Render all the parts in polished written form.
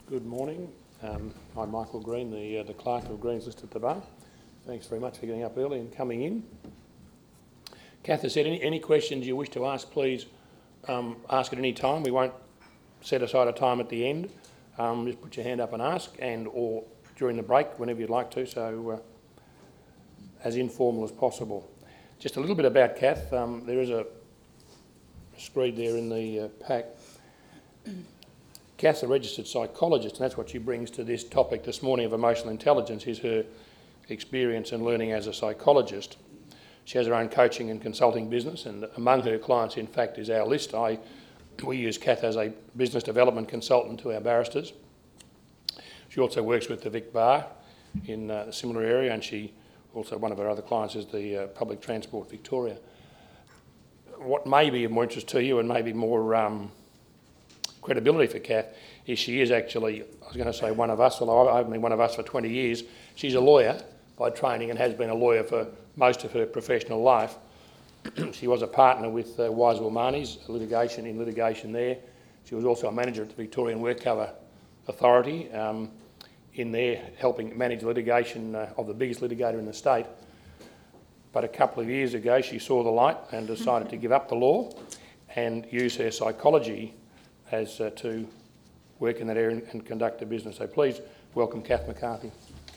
Good morning. I'm Michael Green, the clerk of Green's List at the Bar. Thanks very much for getting up early and coming in. Kath has said any questions you wish to ask, please ask at any time. We won't set aside a time at the end. Just put your hand up and ask, or during the break, whenever you'd like to, so as informal as possible. Just a little bit about Kath. There is a screed there in the pack. Kath's a registered psychologist, and that's what she brings to this topic this morning of emotional intelligence, is her experience and learning as a psychologist. She has her own coaching and consulting business, and among her clients, in fact, is our list. We use Kath as a business development consultant to our barristers. She also works with the Vic Bar in a similar area, and one of her other clients is the Public Transport Victoria. What may be of more interest to you and maybe more credibility for Kath is she is actually, I was going to say one of us, although I've been one of us for 20 years. She's a lawyer by training and has been a lawyer for most of her professional life. She was a partner with Wisewell Marnie's litigation there. She was also a manager at the Victorian Workcover Authority in there, helping manage litigation of the biggest litigator in the state. But a couple of years ago she saw the light and decided to give up the law and use her psychology as to work in that area and conduct a business. So please welcome Kath McCarthy.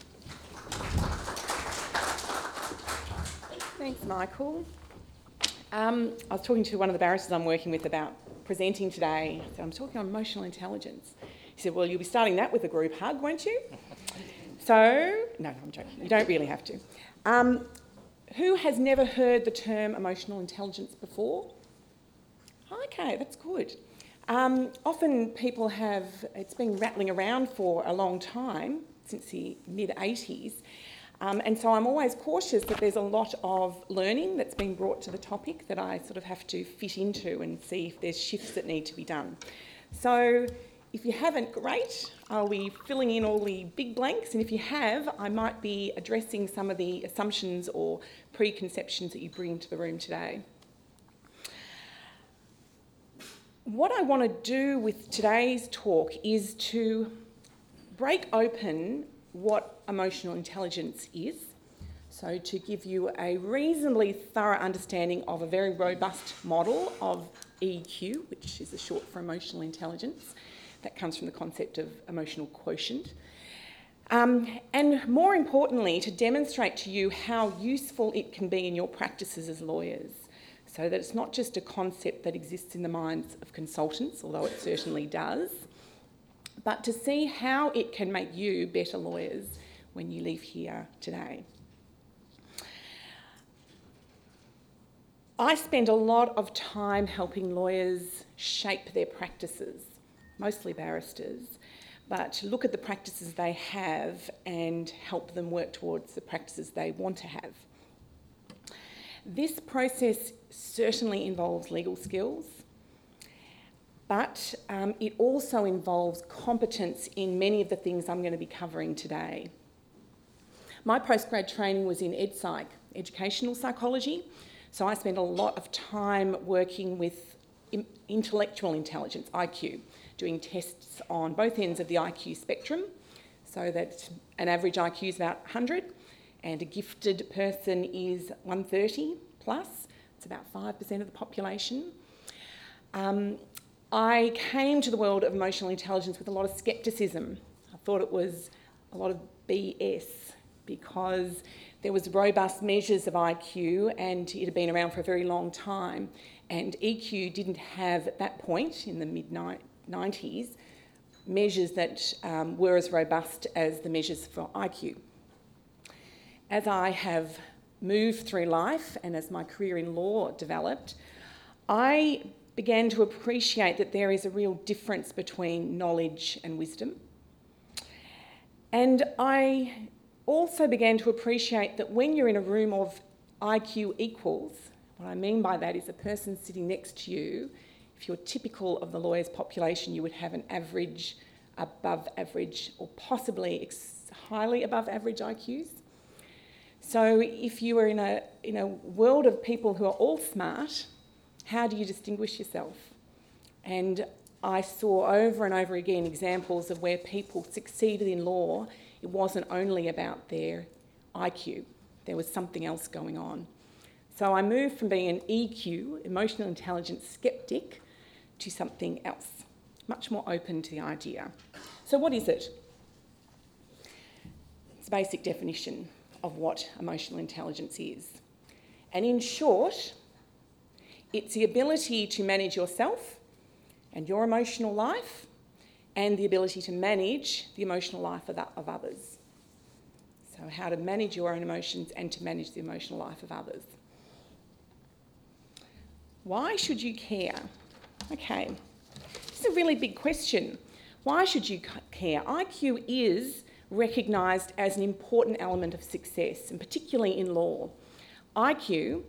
Thanks, Michael. I was talking to one of the barristers I'm working with about presenting today. So I'm talking on emotional intelligence. He said, well, you'll be starting that with a group hug, won't you? So, no, I'm joking. You don't really have to. Who has never heard the term emotional intelligence before? Okay, that's good. Often people it's been rattling around for a long time, since the mid-80s, and so I'm always cautious that there's a lot of learning that's been brought to the topic that I sort of have to fit into and see if there's shifts that need to be done. So if you haven't, great, I'll be filling in all the big blanks, and if you have, I might be addressing some of the assumptions or preconceptions that you bring to the room today. What I want to do with today's talk is to break open what emotional intelligence is, so to give you a reasonably thorough understanding of a very robust model of EQ, which is a short for emotional intelligence. That comes from the concept of emotional quotient. And more importantly, to demonstrate to you how useful it can be in your practices as lawyers, so that it's not just a concept that exists in the minds of consultants, although it certainly does, but to see how it can make you better lawyers when you leave here today. I spend a lot of time helping lawyers shape their practices, mostly barristers, but look at the practices they have and help them work towards the practices they want to have. This process certainly involves legal skills, but it also involves competence in many of the things I'm going to be covering today. My postgrad training was in EdPsych, educational psychology, so I spent a lot of time working with intellectual intelligence, IQ, doing tests on both ends of the IQ spectrum, so that an average IQ is about 100, and a gifted person is 130 plus. It's about 5% of the population. I came to the world of emotional intelligence with a lot of scepticism. I thought it was a lot of BS because there was robust measures of IQ and it had been around for a very long time, and EQ didn't have, at that point in the mid-90s, measures that were as robust as the measures for IQ. As I have moved through life and as my career in law developed, I began to appreciate that there is a real difference between knowledge and wisdom. And I also began to appreciate that when you're in a room of IQ equals, what I mean by that is a person sitting next to you, if you're typical of the lawyer's population, you would have an average, above average, or possibly highly above average IQs. So if you were in a world of people who are all smart, how do you distinguish yourself? And I saw over and over again examples of where people succeeded in law. It wasn't only about their IQ. There was something else going on. So I moved from being an EQ, emotional intelligence skeptic, to something else, much more open to the idea. So what is it? It's a basic definition of what emotional intelligence is. And in short, it's the ability to manage yourself and your emotional life, and the ability to manage the emotional life of others. So how to manage your own emotions and to manage the emotional life of others. Why should you care? Okay, this is a really big question. Why should you care? IQ is recognised as an important element of success, and particularly in law. IQ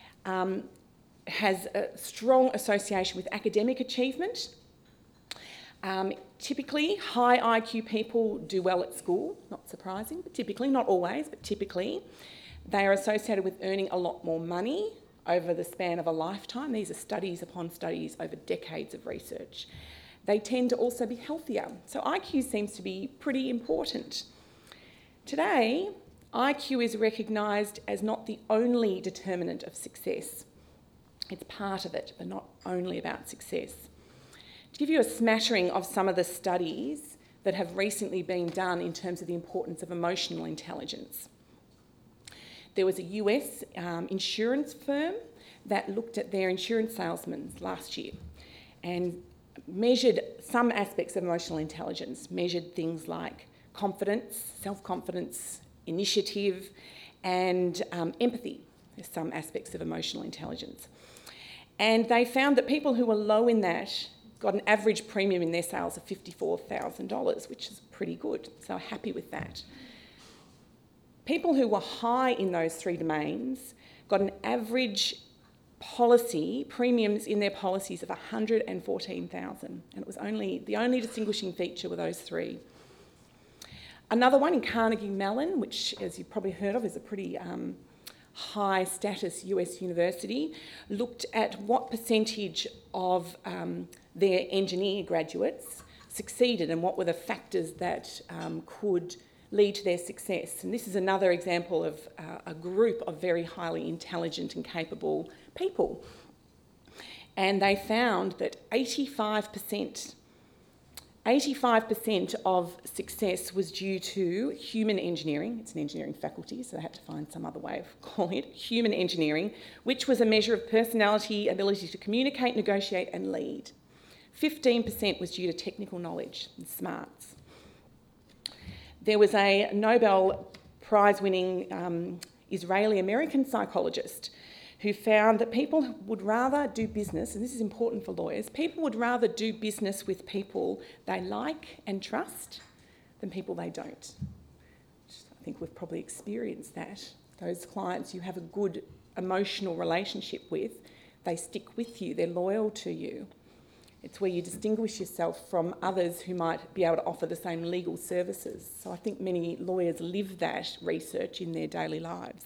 has a strong association with academic achievement. Typically, high IQ people do well at school, not surprising, but typically, not always, but typically. They are associated with earning a lot more money over the span of a lifetime. These are studies upon studies over decades of research. They tend to also be healthier. So IQ seems to be pretty important. Today, IQ is recognised as not the only determinant of success. It's part of it, but not only about success. To give you a smattering of some of the studies that have recently been done in terms of the importance of emotional intelligence. There was a US insurance firm that looked at their insurance salesmen last year and measured some aspects of emotional intelligence, measured things like confidence, self-confidence, initiative, and empathy. There's some aspects of emotional intelligence. And they found that people who were low in that got an average premium in their sales of $54,000, which is pretty good, so happy with that. People who were high in those three domains got an average policy, premiums in their policies of $114,000, and it was the only distinguishing feature were those three. Another one in Carnegie Mellon, which, as you've probably heard of, is a pretty high status US university, looked at what percentage of their engineer graduates succeeded and what were the factors that could lead to their success. And this is another example of a group of very highly intelligent and capable people. And they found that 85% of success was due to human engineering. It's an engineering faculty, so they had to find some other way of calling it, human engineering, which was a measure of personality, ability to communicate, negotiate and lead. 15% was due to technical knowledge and smarts. There was a Nobel Prize-winning Israeli-American psychologist who found that people would rather do business, and this is important for lawyers, people would rather do business with people they like and trust than people they don't. I think we've probably experienced that. Those clients you have a good emotional relationship with, they stick with you, they're loyal to you. It's where you distinguish yourself from others who might be able to offer the same legal services. So I think many lawyers live that research in their daily lives.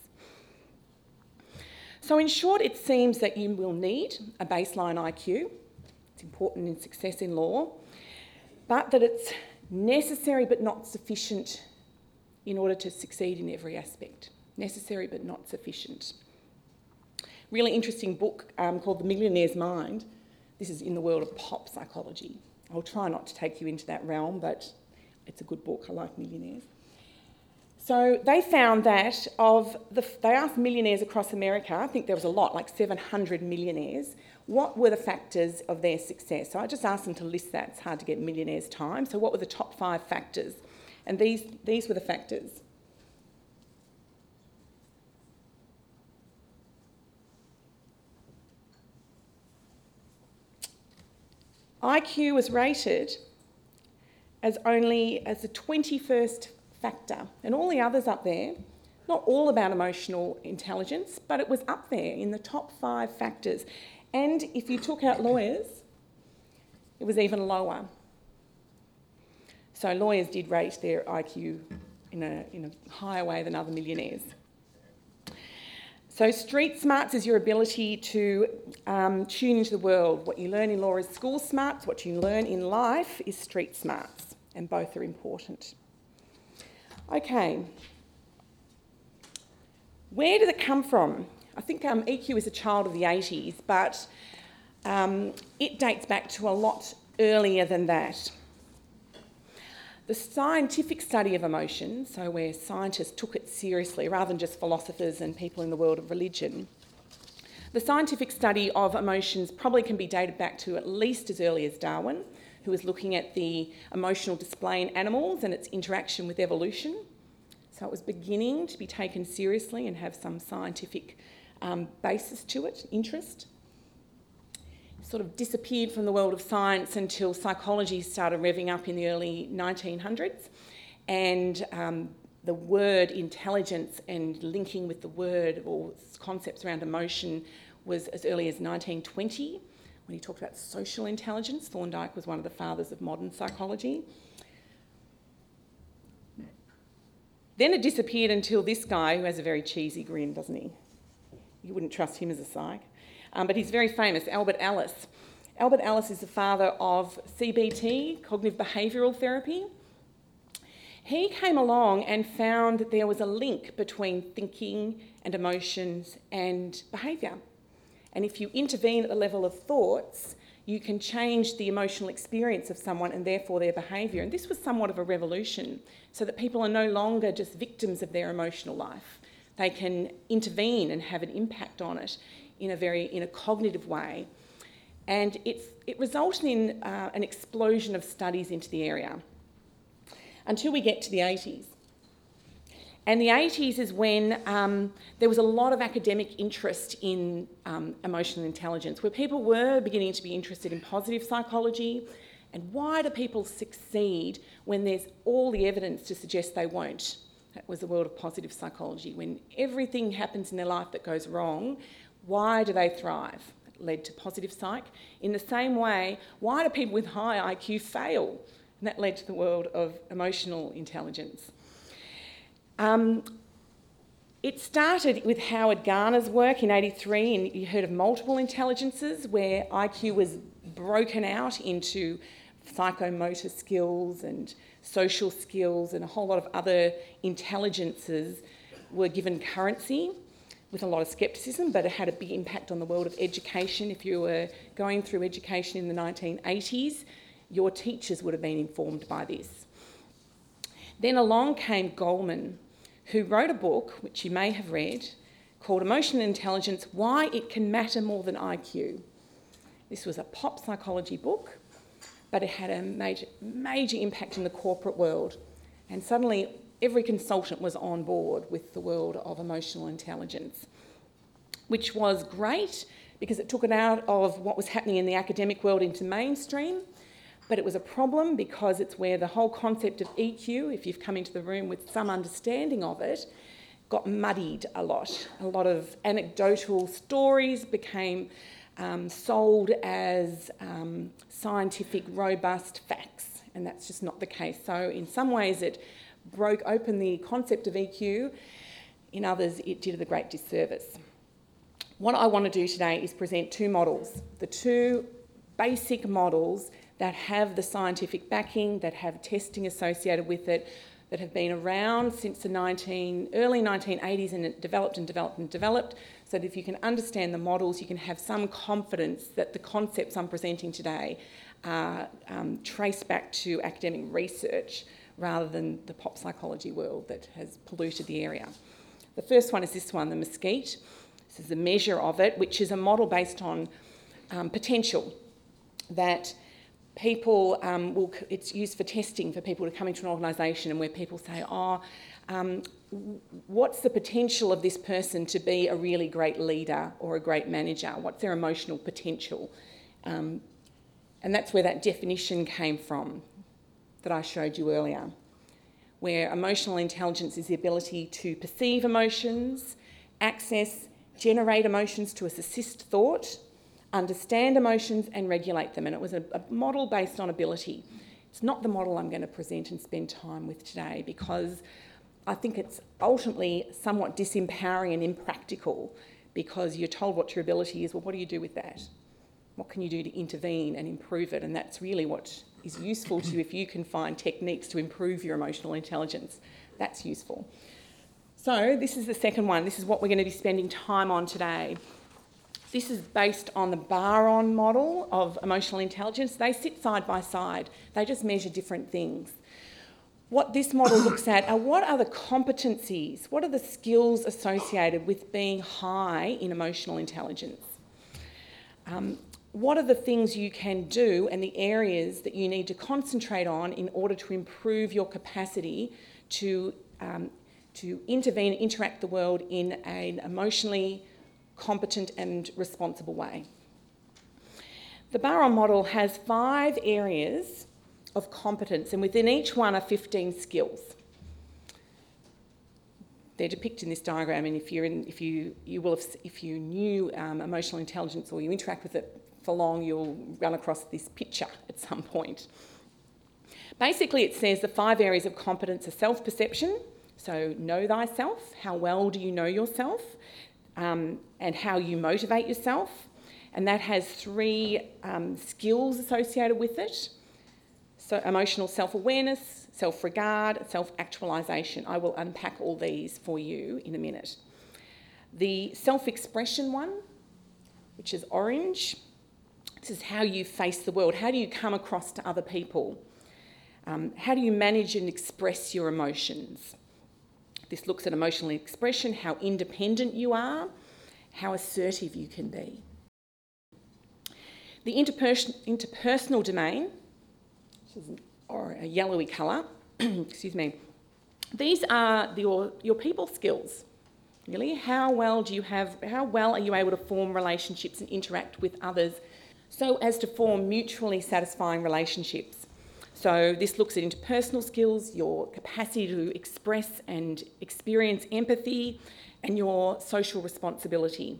So in short, it seems that you will need a baseline IQ. It's important in success in law, but that it's necessary but not sufficient in order to succeed in every aspect. Necessary but not sufficient. Really interesting book called The Millionaire's Mind. This is in the world of pop psychology. I'll try not to take you into that realm, but it's a good book. I like millionaires. So they found that they asked millionaires across America, I think there was a lot, like 700 millionaires, what were the factors of their success? So I just asked them to list that. It's hard to get millionaires' time. So what were the top 5 factors? And these were the factors. IQ was rated as the 21st factor, and all the others up there, not all about emotional intelligence, but it was up there in the top 5 factors. And if you took out lawyers, it was even lower. So lawyers did rate their IQ in a higher way than other millionaires. So street smarts is your ability to tune into the world. What you learn in law is school smarts, what you learn in life is street smarts, and both are important. Okay, where did it come from? I think EQ is a child of the 80s, but it dates back to a lot earlier than that. The scientific study of emotion, so where scientists took it seriously rather than just philosophers and people in the world of religion, the scientific study of emotions probably can be dated back to at least as early as Darwin, who was looking at the emotional display in animals and its interaction with evolution. So it was beginning to be taken seriously and have some scientific basis to it, interest. Sort of disappeared from the world of science until psychology started revving up in the early 1900s, and the word intelligence and linking with the word or concepts around emotion was as early as 1920 when he talked about social intelligence. Thorndike was one of the fathers of modern psychology. Then it disappeared until this guy, who has a very cheesy grin, doesn't he? You wouldn't trust him as a psych. But he's very famous, Albert Ellis. Albert Ellis is the father of CBT, cognitive behavioural therapy. He came along and found that there was a link between thinking and emotions and behaviour. And if you intervene at the level of thoughts, you can change the emotional experience of someone and therefore their behaviour. And this was somewhat of a revolution, so that people are no longer just victims of their emotional life. They can intervene and have an impact on it in a cognitive way. And it resulted in an explosion of studies into the area until we get to the 80s. And the 80s is when there was a lot of academic interest in emotional intelligence, where people were beginning to be interested in positive psychology and why do people succeed when there's all the evidence to suggest they won't. That was the world of positive psychology. When everything happens in their life that goes wrong, why do they thrive? It led to positive psych. In the same way, why do people with high IQ fail? And that led to the world of emotional intelligence. It started with Howard Gardner's work in 83, and you heard of multiple intelligences, where IQ was broken out into psychomotor skills and social skills, and a whole lot of other intelligences were given currency with a lot of scepticism, but it had a big impact on the world of education. If you were going through education in the 1980s, your teachers would have been informed by this. Then along came Goleman, who wrote a book, which you may have read, called Emotional Intelligence, Why It Can Matter More Than IQ. This was a pop psychology book, but it had a major impact in the corporate world. And suddenly every consultant was on board with the world of emotional intelligence, which was great because it took it out of what was happening in the academic world into mainstream. But it was a problem because it's where the whole concept of EQ, if you've come into the room with some understanding of it, got muddied a lot. A lot of anecdotal stories became sold as scientific, robust facts, and that's just not the case. So in some ways it broke open the concept of EQ, in others it did it a great disservice. What I want to do today is present two models, the two basic models that have the scientific backing, that have testing associated with it, that have been around since the early 1980s, and it developed and developed and developed, so that if you can understand the models, you can have some confidence that the concepts I'm presenting today are traced back to academic research rather than the pop psychology world that has polluted the area. The first one is this one, the Mesquite. This is a measure of it, which is a model based on potential, that people it's used for testing for people to come into an organisation, and where people say, what's the potential of this person to be a really great leader or a great manager? What's their emotional potential? And that's where that definition came from that I showed you earlier, where emotional intelligence is the ability to perceive emotions, access, generate emotions to assist thought, understand emotions and regulate them. And it was a model based on ability. It's not the model I'm going to present and spend time with today, because I think it's ultimately somewhat disempowering and impractical, because you're told what your ability is. Well, what do you do with that? What can you do to intervene and improve it? And that's really what is useful to you. If you can find techniques to improve your emotional intelligence, that's useful. So this is the second one. This is what we're going to be spending time on today. This is based on the Baron model of emotional intelligence. They sit side by side. They just measure different things. What this model looks at are what are the competencies, what are the skills associated with being high in emotional intelligence? What are the things you can do and the areas that you need to concentrate on in order to improve your capacity to intervene and interact the world in an emotionally competent and responsible way? The Baron model has 5 areas of competence, and within each one are 15 skills. They're depicted in this diagram, and if you knew emotional intelligence or you interact with it for long, you'll run across this picture at some point. Basically, it says the 5 areas of competence are self-perception, so know thyself, how well do you know yourself, and how you motivate yourself, and that has 3 skills associated with it. So emotional self-awareness, self-regard, self-actualisation. I will unpack all these for you in a minute. The self-expression one, which is orange, this is how you face the world. How do you come across to other people? How do you manage and express your emotions? This looks at emotional expression, how independent you are, how assertive you can be. The interpersonal domain, or a yellowy colour, excuse me. These are your people skills, really. How well are you able to form relationships and interact with others so as to form mutually satisfying relationships? So this looks at interpersonal skills, your capacity to express and experience empathy, and your social responsibility.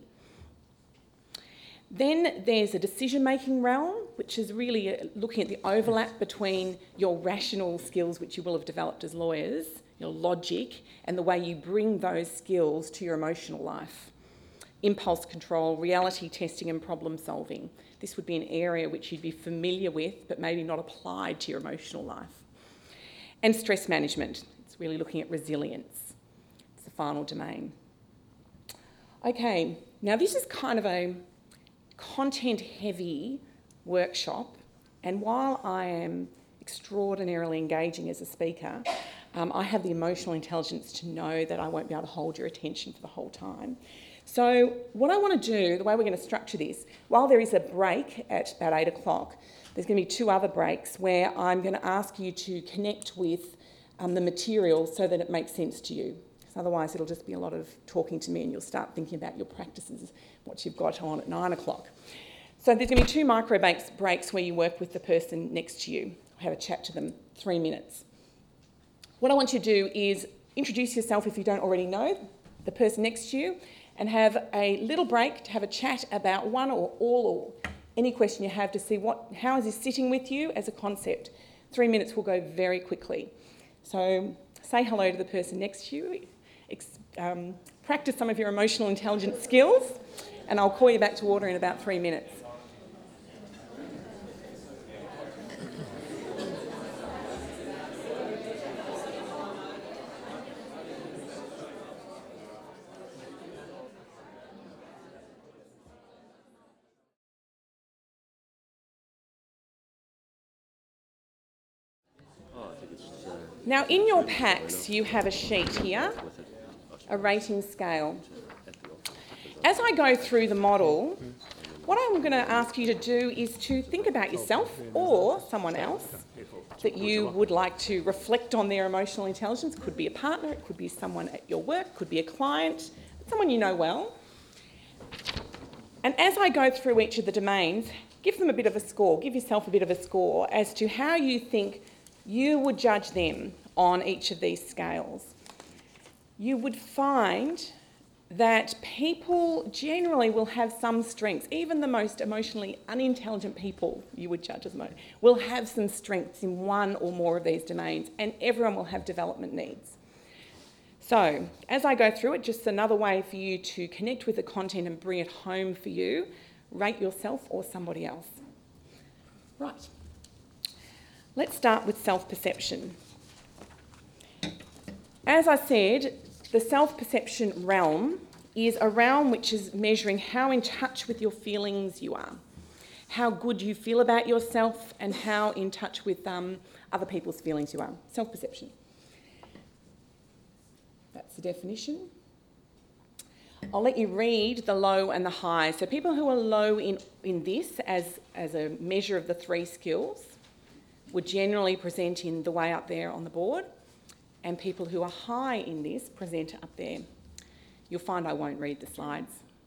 Then there's a decision-making realm, which is really looking at the overlap between your rational skills, which you will have developed as lawyers, your logic, and the way you bring those skills to your emotional life. Impulse control, reality testing, and problem solving. This would be an area which you'd be familiar with, but maybe not applied to your emotional life. And stress management. It's really looking at resilience. It's the final domain. Okay, now this is kind of a content-heavy workshop, and while I am extraordinarily engaging as a speaker, I have the emotional intelligence to know that I won't be able to hold your attention for the whole time. So what I want to do, the way we're going to structure this, while there is a break at about 8 o'clock, there's going to be 2 other breaks where I'm going to ask you to connect with the material so that it makes sense to you. Otherwise, it'll just be a lot of talking to me and you'll start thinking about your practices, what you've got on at 9 o'clock. So there's going to be 2 micro breaks where you work with the person next to you. Have a chat to them, 3 minutes. What I want you to do is introduce yourself if you don't already know the person next to you, and have a little break to have a chat about one or all or any question you have to see how is this sitting with you as a concept. 3 minutes will go very quickly. So say hello to the person next to you. Practice some of your emotional intelligence skills, and I'll call you back to order in about 3 minutes. Now, in your packs, you have a sheet here, a rating scale. As I go through the model, what I'm going to ask you to do is to think about yourself or someone else that you would like to reflect on their emotional intelligence. It could be a partner, it could be someone at your work, it could be a client, someone you know well. And as I go through each of the domains, give them a bit of a score, give yourself a bit of a score as to how you think you would judge them on each of these scales. You would find that people generally will have some strengths. Even the most emotionally unintelligent people you would judge as most will have some strengths in one or more of these domains, and everyone will have development needs. So, as I go through it, just another way for you to connect with the content and bring it home for you. Rate yourself or somebody else. Right. Let's start with self-perception. As I said, the self-perception realm is a realm which is measuring how in touch with your feelings you are, how good you feel about yourself, and how in touch with other people's feelings you are. Self-perception. That's the definition. I'll let you read the low and the high. So people who are low in this as a measure of the 3 skills would generally present in the way up there on the board, and people who are high in this present up there. You'll find I won't read the slides.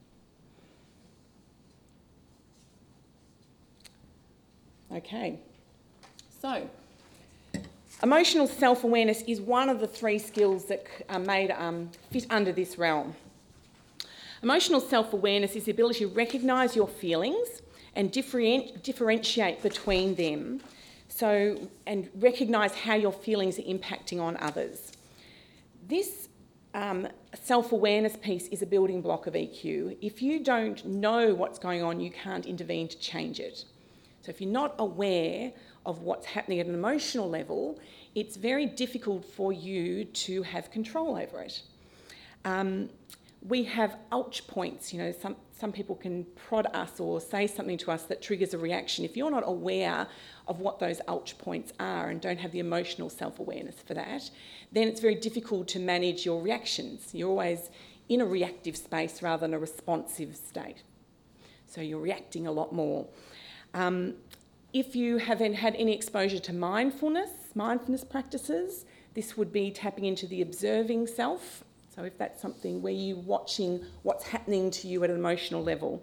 Okay, so emotional self-awareness is one of the 3 skills that are made fit under this realm. Emotional self-awareness is the ability to recognise your feelings and differentiate between them, and recognise how your feelings are impacting on others. This self-awareness piece is a building block of EQ. If you don't know what's going on, you can't intervene to change it. So if you're not aware of what's happening at an emotional level, it's very difficult for you to have control over it. We have ouch points. You know, some people can prod us or say something to us that triggers a reaction. If you're not aware of what those ouch points are and don't have the emotional self-awareness for that, then it's very difficult to manage your reactions. You're always in a reactive space rather than a responsive state. So you're reacting a lot more. If you haven't had any exposure to mindfulness practices, this would be tapping into the observing self. So if that's something where you're watching what's happening to you at an emotional level.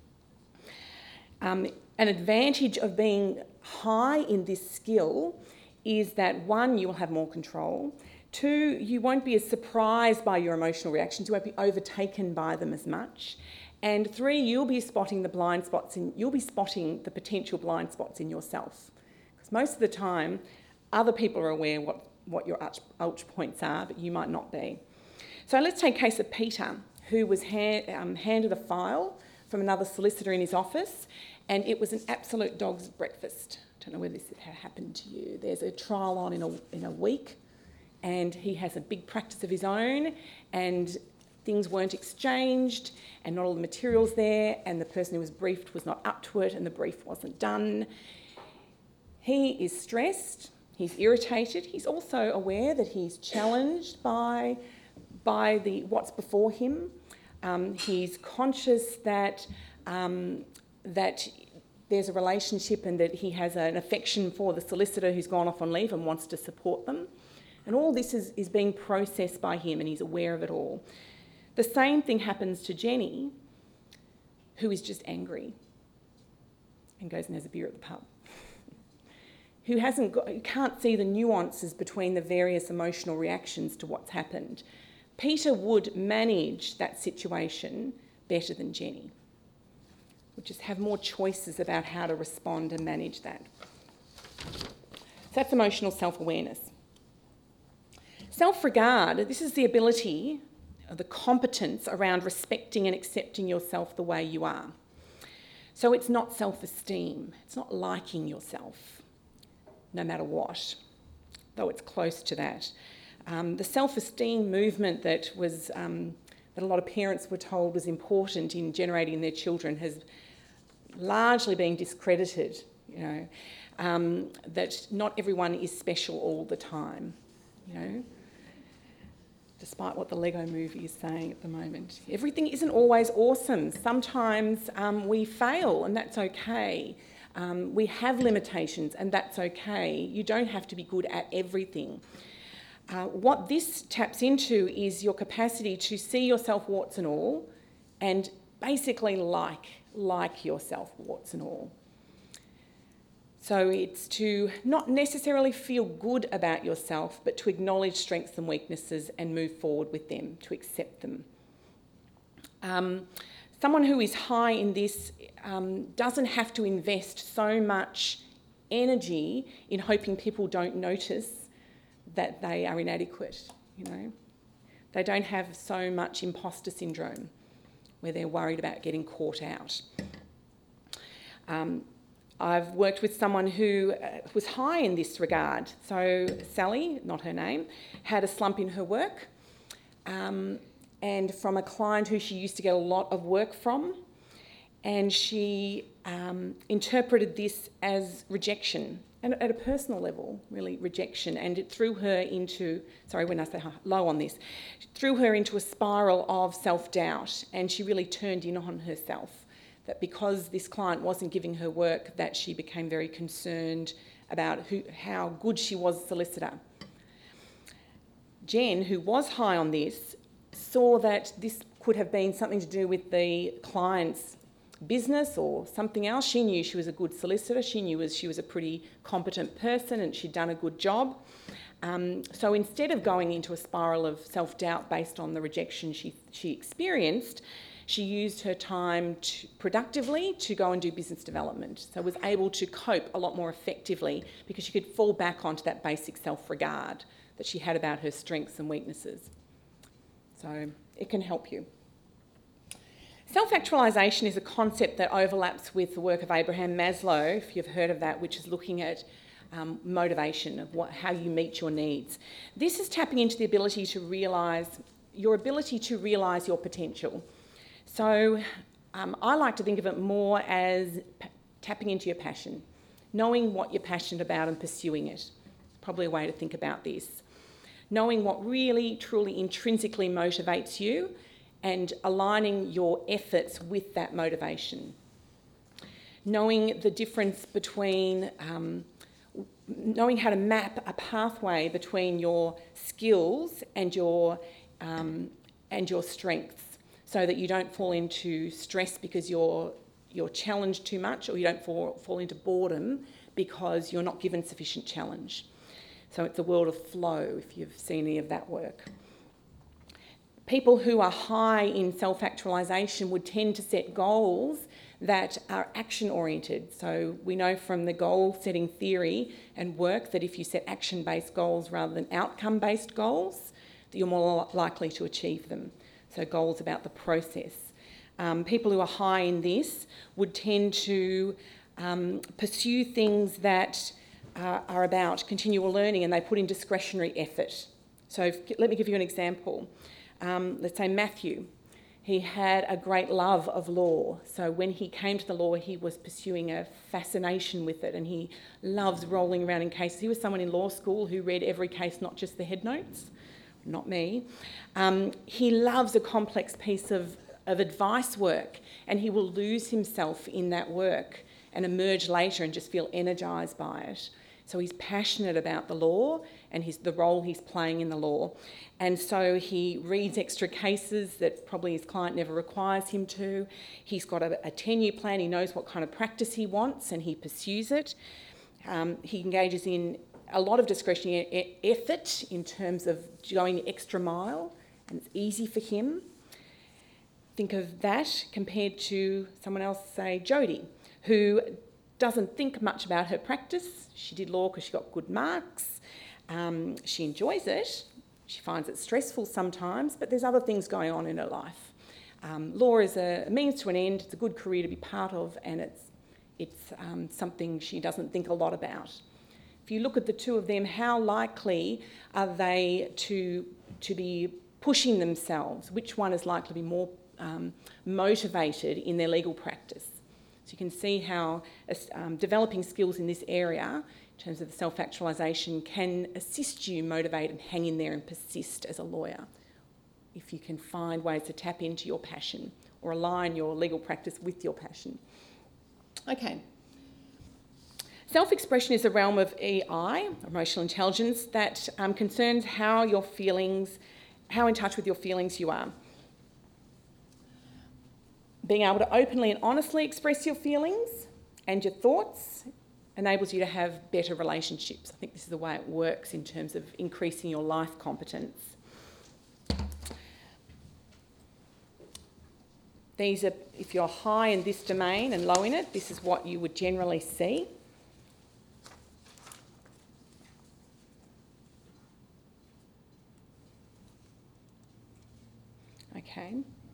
An advantage of being high in this skill is that 1, you will have more control. 2, you won't be as surprised by your emotional reactions, you won't be overtaken by them as much. And 3, you'll be spotting the potential blind spots in yourself. Because most of the time, other people are aware what your ouch points are, but you might not be. So let's take a case of Peter, who was handed a file from another solicitor in his office, and it was an absolute dog's breakfast. I don't know whether this had happened to you. There's a trial on in a week, and he has a big practice of his own, and things weren't exchanged, and not all the material's there, and the person who was briefed was not up to it, and the brief wasn't done. He is stressed, he's irritated, he's also aware that he's challenged by what's before him. He's conscious that there's a relationship and that he has an affection for the solicitor who's gone off on leave and wants to support them. And all this is being processed by him, and he's aware of it all. The same thing happens to Jenny, who is just angry and goes and has a beer at the pub. Who can't see the nuances between the various emotional reactions to what's happened. Peter would manage that situation better than Jenny. Would just have more choices about how to respond and manage that. So that's emotional self-awareness. Self-regard, this is the ability, the competence around respecting and accepting yourself the way you are. So it's not self-esteem, it's not liking yourself, no matter what, though it's close to that. The self-esteem movement that a lot of parents were told was important in generating their children has largely been discredited, that not everyone is special all the time, despite what the Lego movie is saying at the moment. Everything isn't always awesome. Sometimes we fail, and that's okay. We have limitations, and that's okay. You don't have to be good at everything. What this taps into is your capacity to see yourself warts and all, and basically like yourself warts and all. So it's to not necessarily feel good about yourself, but to acknowledge strengths and weaknesses and move forward with them, to accept them. Someone who is high in this doesn't have to invest so much energy in hoping people don't notice that they are inadequate, They don't have so much imposter syndrome where they're worried about getting caught out. I've worked with someone who was high in this regard. So Sally, not her name, had a slump in her work, and from a client who she used to get a lot of work from, and she interpreted this as rejection, and at a personal level, really rejection, and it threw her into, sorry when I say low on this, threw her into a spiral of self-doubt, and she really turned in on herself. That because this client wasn't giving her work, that she became very concerned about how good she was as a solicitor. Jen, who was high on this, saw that this could have been something to do with the client's business or something else. She knew she was a good solicitor. She knew she was a pretty competent person and she'd done a good job. So instead of going into a spiral of self-doubt based on the rejection she experienced, she used her time productively to go and do business development. So was able to cope a lot more effectively because she could fall back onto that basic self-regard that she had about her strengths and weaknesses. So it can help you. Self-actualisation is a concept that overlaps with the work of Abraham Maslow, if you've heard of that, which is looking at motivation, of how you meet your needs. This is tapping into the ability to realise your potential. So I like to think of it more as tapping into your passion, knowing what you're passionate about and pursuing it. Probably a way to think about this. Knowing what really, truly, intrinsically motivates you and aligning your efforts with that motivation. Knowing the difference between, knowing how to map a pathway between your skills and your strengths, so that you don't fall into stress because you're challenged too much, or you don't fall into boredom because you're not given sufficient challenge. So it's a world of flow, if you've seen any of that work. People who are high in self-actualisation would tend to set goals that are action-oriented. So we know from the goal-setting theory and work that if you set action-based goals rather than outcome-based goals, that you're more likely to achieve them. So goals about the process. People who are high in this would tend to pursue things that are about continual learning, and they put in discretionary effort. So let me give you an example. Let's say Matthew. He had a great love of law. So when he came to the law, he was pursuing a fascination with it, and he loves rolling around in cases. He was someone in law school who read every case, not just the head notes. Not me. He loves a complex piece of advice work, and he will lose himself in that work and emerge later and just feel energised by it. So he's passionate about the law and the role he's playing in the law. And so he reads extra cases that probably his client never requires him to. He's got a 10-year plan. He knows what kind of practice he wants and he pursues it. He engages in a lot of discretionary effort in terms of going the extra mile, and it's easy for him. Think of that compared to someone else, say Jodie, who doesn't think much about her practice. She did law because she got good marks. She enjoys it. She finds it stressful sometimes, but there's other things going on in her life. Law is a means to an end. It's a good career to be part of, and it's something she doesn't think a lot about. If you look at the two of them, how likely are they to be pushing themselves? Which one is likely to be more motivated in their legal practice? So you can see how developing skills in this area, in terms of self-actualisation, can assist you motivate and hang in there and persist as a lawyer, if you can find ways to tap into your passion or align your legal practice with your passion. Okay. Self-expression is a realm of EI, emotional intelligence, that concerns how in touch with your feelings you are. Being able to openly and honestly express your feelings and your thoughts enables you to have better relationships. I think this is the way it works in terms of increasing your life competence. These are, if you're high in this domain and low in it, this is what you would generally see. Okay.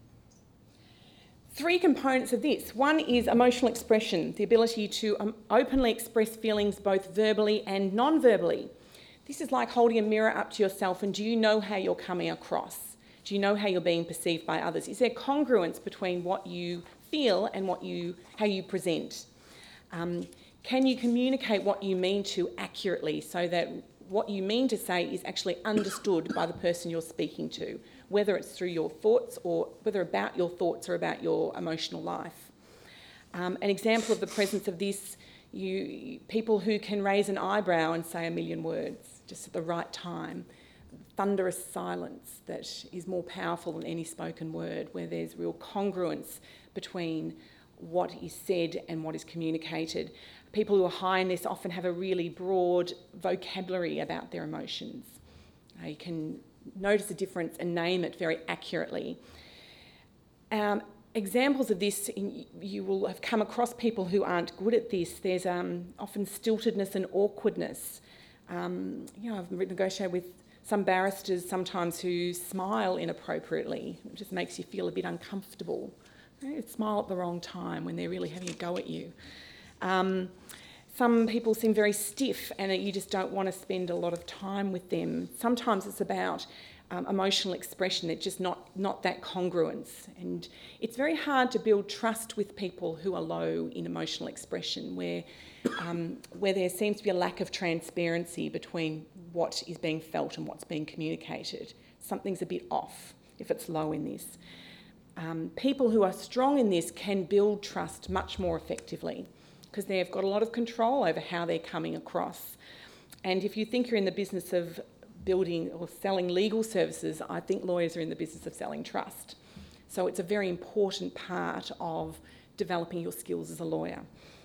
3 components of this. One is emotional expression, the ability to openly express feelings both verbally and non-verbally. This is like holding a mirror up to yourself, and do you know how you're coming across? Do you know how you're being perceived by others? Is there congruence between what you feel and how you present? Can you communicate what you mean to accurately so that what you mean to say is actually understood by the person you're speaking to, whether it's through your thoughts or whether about your thoughts or about your emotional life? An example of the presence of this, people who can raise an eyebrow and say a million words just at the right time. Thunderous silence that is more powerful than any spoken word, where there's real congruence between what is said and what is communicated. People who are high in this often have a really broad vocabulary about their emotions. You can notice a difference and name it very accurately. Examples of this, you will have come across people who aren't good at this. There's often stiltedness and awkwardness. I've negotiated with some barristers sometimes who smile inappropriately. It just makes you feel a bit uncomfortable. Smile at the wrong time when they're really having a go at you. Some people seem very stiff and you just don't want to spend a lot of time with them. Sometimes it's about emotional expression. It's just not that congruence. And it's very hard to build trust with people who are low in emotional expression, where there seems to be a lack of transparency between what is being felt and what's being communicated. Something's a bit off if it's low in this. People who are strong in this can build trust much more effectively because they've got a lot of control over how they're coming across. And if you think you're in the business of building or selling legal services, I think lawyers are in the business of selling trust. So it's a very important part of developing your skills as a lawyer.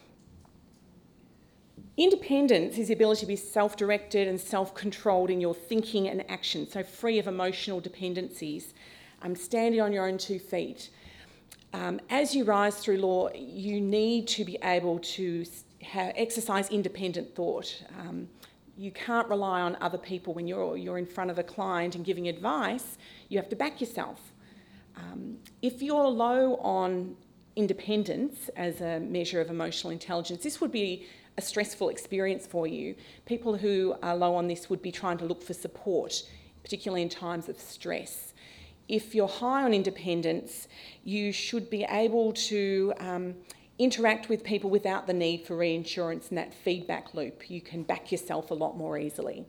Independence is the ability to be self-directed and self-controlled in your thinking and action, so free of emotional dependencies, standing on your own 2 feet. As you rise through law, you need to be able to exercise independent thought. You can't rely on other people when you're in front of a client and giving advice. You have to back yourself. If you're low on independence as a measure of emotional intelligence, this would be a stressful experience for you. People who are low on this would be trying to look for support, particularly in times of stress. If you're high on independence, you should be able to interact with people without the need for reinsurance and that feedback loop. You can back yourself a lot more easily.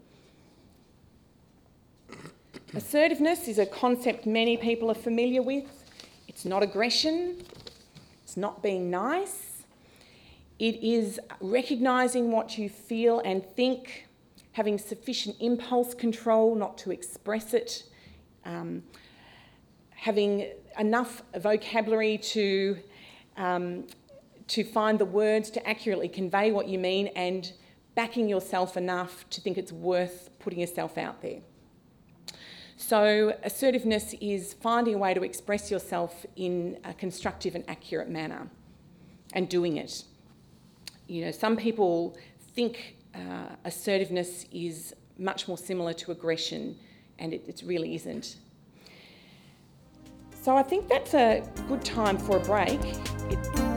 Assertiveness is a concept many people are familiar with. It's not aggression. It's not being nice. It is recognising what you feel and think, having sufficient impulse control not to express it, having enough vocabulary to find the words to accurately convey what you mean, and backing yourself enough to think it's worth putting yourself out there. So assertiveness is finding a way to express yourself in a constructive and accurate manner and doing it. Some people think assertiveness is much more similar to aggression, and it really isn't. So I think that's a good time for a break.